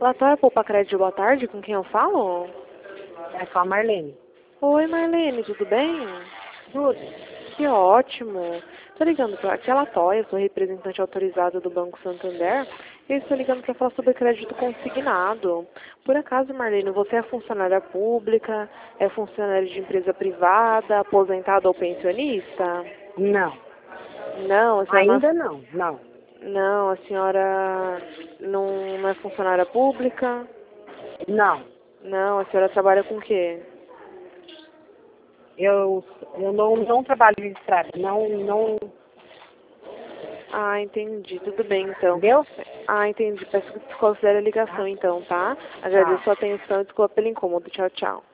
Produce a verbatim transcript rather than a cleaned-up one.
Latória Poupa Crédito, boa tarde, com quem eu falo? É com a Marlene. Oi, Marlene, tudo bem? Tudo. Que ótimo. Tô ligando para aqui é a Latóia, sou representante autorizada do Banco Santander e estou ligando para falar sobre crédito consignado. Por acaso, Marlene, você é funcionária pública, é funcionária de empresa privada, aposentada ou pensionista? Não. Não, a senhora Ainda não, não, não. não, a senhora não, não é funcionária pública? Não. Não, a senhora trabalha com o quê? Eu, eu não, não trabalho registrado. Não, não. Ah, entendi. Tudo bem, então. Entendeu? Ah, entendi. Peço que desconsidere a ligação, então, tá? Tá. Agradeço a atenção e desculpa pelo incômodo. Tchau, tchau.